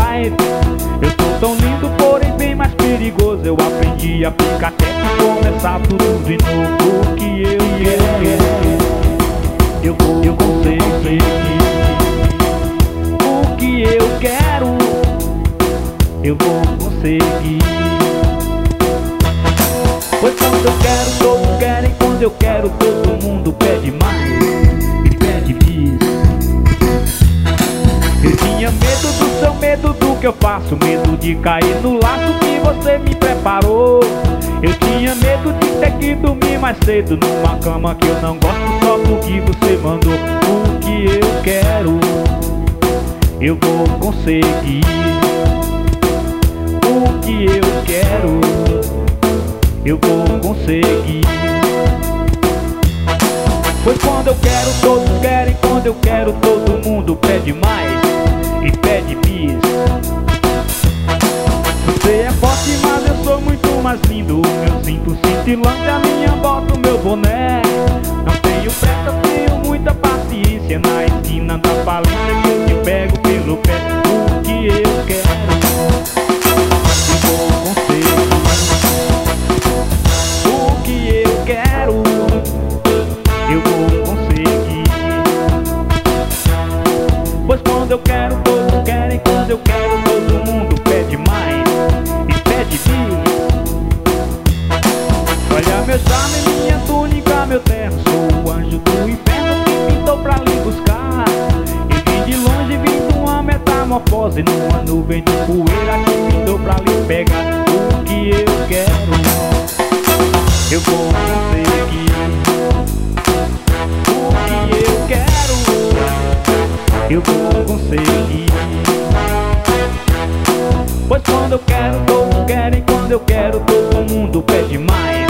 mais. Eu sou tão lindo, porém bem mais perigoso. Eu aprendi a ficar quieto e começar tudo de novo. O que eu quero, eu conseguir. O que eu quero, eu vou conseguir. Pois quando eu quero, todos querem. Quando eu quero, todo mundo pede mais e pede bis. Eu tinha medo do seu medo do que eu faço, medo de cair no laço que você me preparou. Eu tinha medo de ter que dormir mais cedo numa cama que eu não gosto só porque você mandou. O que eu quero, eu vou conseguir. O que eu quero, eu vou conseguir. Pois quando eu quero, todos querem. Quando eu quero, todo mundo pede mais e pede bis. Você é forte, mas eu sou muito mais lindo. O meu cinto cintilante, a minha bota, o meu boné. Não tenho pressa, tenho muita paciência. Na esquina da falência que eu te pego pelo pé. O que eu quero, eu vou conseguir. O que eu quero, eu vou conseguir. Pois quando eu quero, todos querem. Quando eu quero, todo mundo pede mais e pede bis. Olha meu charme, minha túnica, meu terno. Sou o anjo do inferno que pintou pra lhe buscar. E vim de longe, vim de uma metamorfose, numa nuvem de poeira que pintou pra lhe pegar. O que eu quero, eu vou conseguir. O que eu quero, eu vou conseguir. Pois quando eu quero, todos querem. Quando eu quero, todo mundo pede mais